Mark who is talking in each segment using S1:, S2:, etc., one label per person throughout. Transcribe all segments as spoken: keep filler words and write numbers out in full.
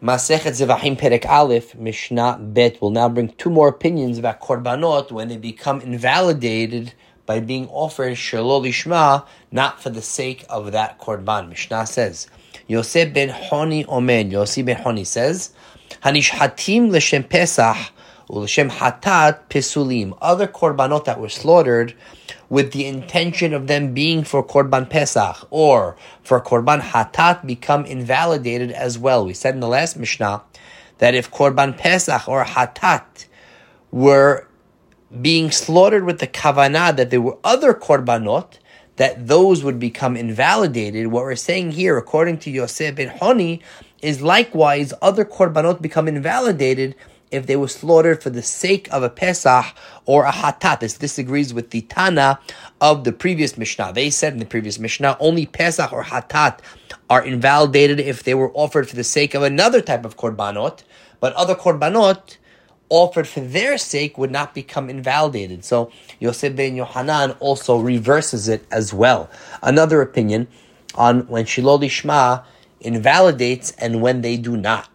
S1: Masechet Zevachim Perek Aleph, Mishnah Bet, will now bring two more opinions about korbanot when they become invalidated by being offered shelo lishma, not for the sake of that korban. Mishnah says, Yosef ben Honi Omen, Yosef ben Honi says, Hanishhatim l'shem Pesach u'l'shem hatat pesulim. Other korbanot that were slaughtered with the intention of them being for korban Pesach or for korban hatat become invalidated as well. We said in the last Mishnah that if korban Pesach or hatat were being slaughtered with the kavanah that there were other korbanot, that those would become invalidated. What we're saying here, according to Yosef ben Honi, is likewise other korbanot become invalidated if they were slaughtered for the sake of a Pesach or a Hatat. This disagrees with the Tana of the previous Mishnah. They said in the previous Mishnah, only Pesach or Hatat are invalidated if they were offered for the sake of another type of korbanot, but other korbanot offered for their sake would not become invalidated. So Yosef ben Yohanan also reverses it as well. Another opinion on when shelo lishma invalidates and when they do not.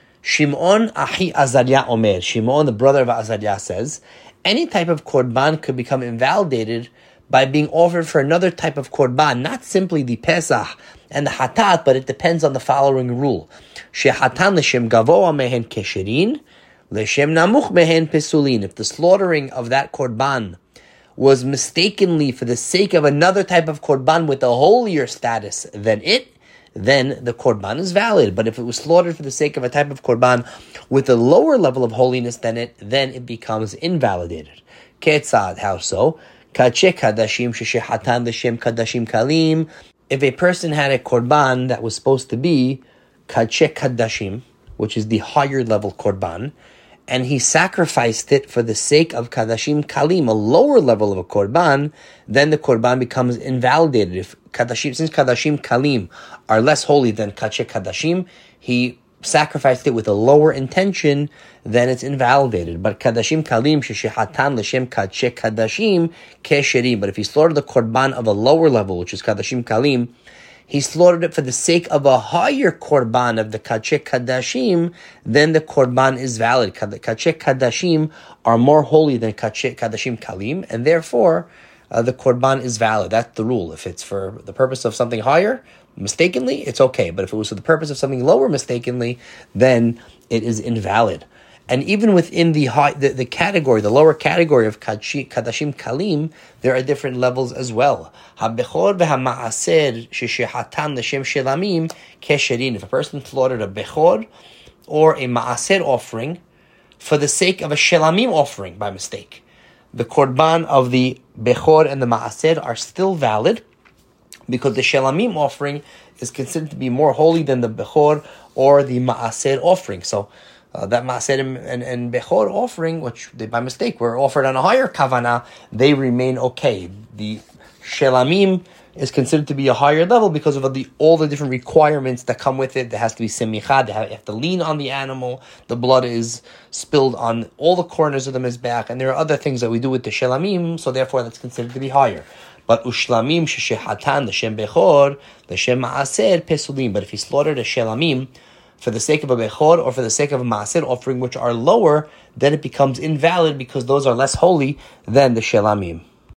S1: Shimon Ahi Azariah Omer, Shimon, the brother of Azariah, says, any type of korban could become invalidated by being offered for another type of korban, not simply the Pesach and the Hatat, but it depends on the following rule. Shehatan l'shem gavoa mehen kesherin, l'shem namuch mehen pesulin. If the slaughtering of that korban was mistakenly for the sake of another type of korban with a holier status than it, then the korban is valid. But if it was slaughtered for the sake of a type of korban with a lower level of holiness than it, then it becomes invalidated. Ketzad, how so? Kache kadashim sheshehatan l'shem kadashim kalim. If a person had a korban that was supposed to be kache kadashim, which is the higher level korban, and he sacrificed it for the sake of kadashim kalim, a lower level of a korban, then the korban becomes invalidated. If kadashim, since kadashim kalim are less holy than kache kadashim, he sacrificed it with a lower intention, then it's invalidated. But kadashim kalim sheshehatan l'shem kache kadashim kesherim. But if he slaughtered the korban of a lower level, which is kadashim kalim, he slaughtered it for the sake of a higher korban of the kache kadashim, then the korban is valid. Kache kadashim are more holy than kache kadashim kalim, and therefore uh, the korban is valid. That's the rule. If it's for the purpose of something higher, mistakenly, it's okay. But if it was for the purpose of something lower, mistakenly, then it is invalid. And even within the high, the, the category, the lower category of kadashim kalim, there are different levels as well. Ha-bechor v'ha-ma'aser sheshehatan l'shem shelamim kesherin. If a person slaughtered a bechor or a ma'aser offering for the sake of a shelamim offering by mistake, the korban of the bechor and the ma'aser are still valid because the shelamim offering is considered to be more holy than the bechor or the ma'aser offering. So Uh, that Maaser and, and, and Bechor offering, which they by mistake were offered on a higher kavanah, they remain okay. The Shelamim is considered to be a higher level because of the, all the different requirements that come with it. There has to be semicha, they have, you have to lean on the animal, the blood is spilled on all the corners of the mizbeach, and there are other things that we do with the Shelamim, so therefore that's considered to be higher. But Ushlamim sheshehatan, the Shem Bechor, the Shem Maaser, Pesulim. But if he slaughtered a Shelamim for the sake of a bechor or for the sake of a maaser offering, which are lower, then it becomes invalid because those are less holy than the shelamim.